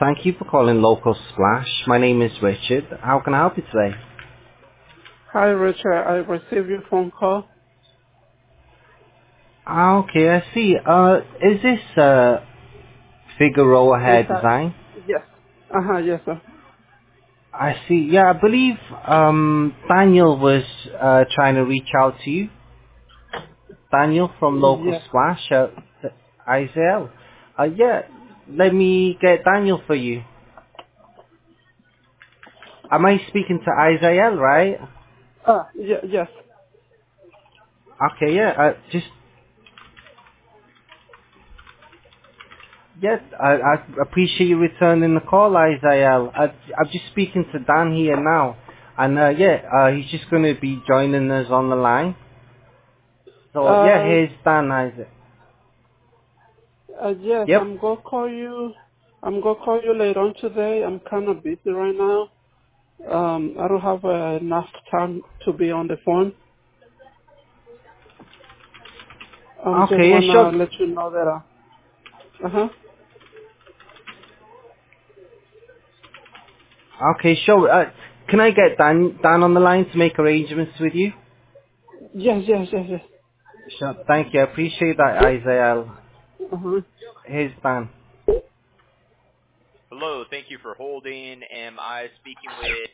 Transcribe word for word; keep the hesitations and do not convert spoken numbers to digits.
Thank you for calling Local Splash. My name is Richard. How can I help you today? Hi, Richard. I received your phone call. Ah, okay, I see. Uh, is this uh, Figueroa Is Hair that? Design? Yes. Uh huh. Yes, sir. I see. Yeah, I believe um, Daniel was uh, trying to reach out to you. Daniel from Local Yes. Splash at Isaiah. Uh, yeah, let me get Daniel for you. Am I speaking to Isaiah, right? Ah. Yeah. Yes. Okay, yeah. Uh, just Yes, I, I appreciate you returning the call, Isaiah. I, I'm just speaking to Dan here now. And uh, yeah, uh, he's just going to be joining us on the line. So yeah, Uh. here's Dan, Isaac. uh yes. Yep. I'm gonna call you. I'm gonna call you later on today. I'm kind of busy right now. Um. I don't have uh, enough time to be on the phone. I'm just Okay, yeah, wanna sure. let you know that. Uh huh. Okay, sure. Uh, can I get Dan, Dan on the line to make arrangements with you? Yes. Yes. Yes. Yes. Sure. Thank you. I appreciate that, Isaiah. Uh huh. Here's Dan. Hello, thank you for holding. Am I speaking with